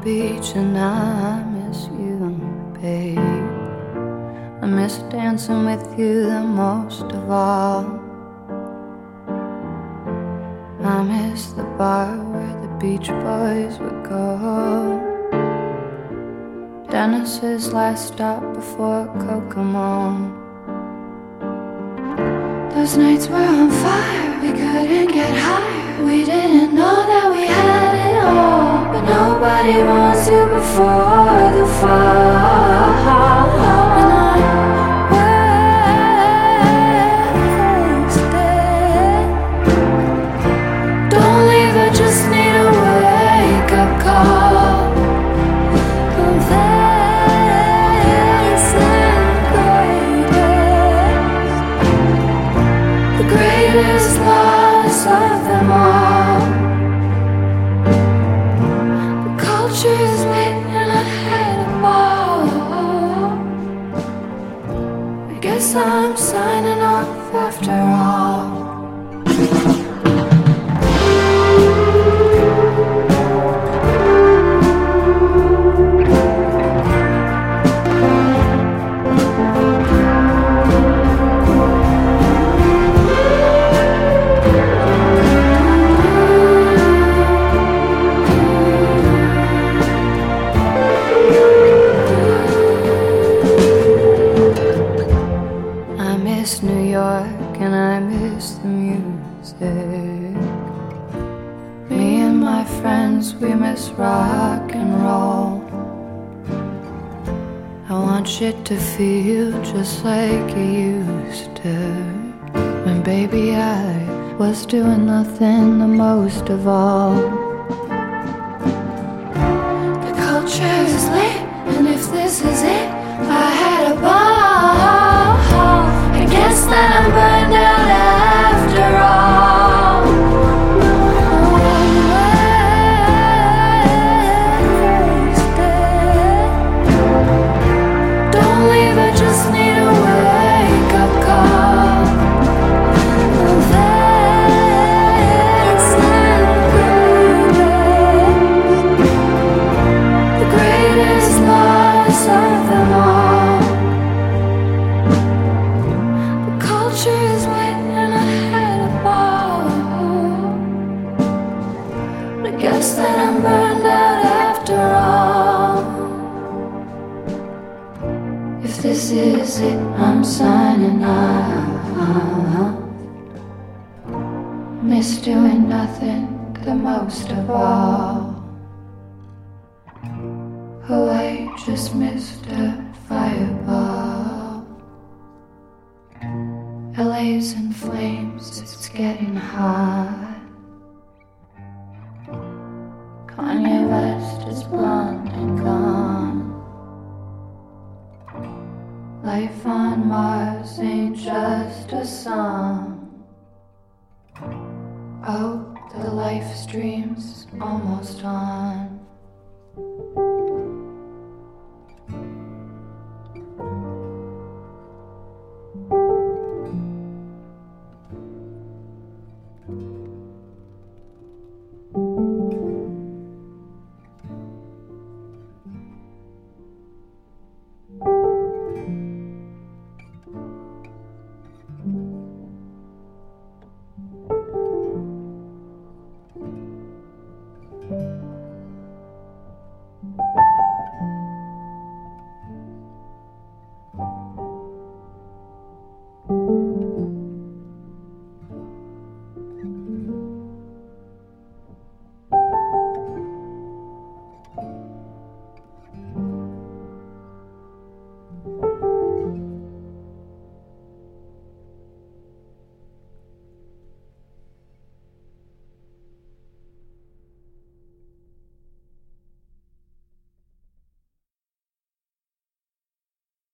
beach and I miss you, babe. I miss dancing with you the most of all. I miss the bar where the Beach Boys would go. Dennis's last stop before Kokomo. Those nights were on fire, we couldn't get higher. We didn't know that we had it all, but nobody wants you before the fall. And I'm wasted. Don't leave, I just need a wake-up call. I'm facing the greatest loss of them all. The culture is lit and I had a ball. I guess I'm signing off after all. New York and I miss the music. Me and my friends, we miss rock and roll. I want shit to feel just like it used to, when baby I was doing nothing the most of all. The culture is lit, and if this is it, I had a ball. I guess that I'm burned out after all. Don't leave, I just need a wake-up call. I'm facing the greatest loss of them all. Guess that I'm burned out after all. If this is it, I'm signing off. Miss doing nothing the most of all. Oh, I just missed a fireball. LA's in flames, it's getting hot. Kanye West is blonde and gone. Life on Mars ain't just a song. Oh, the live stream's almost on.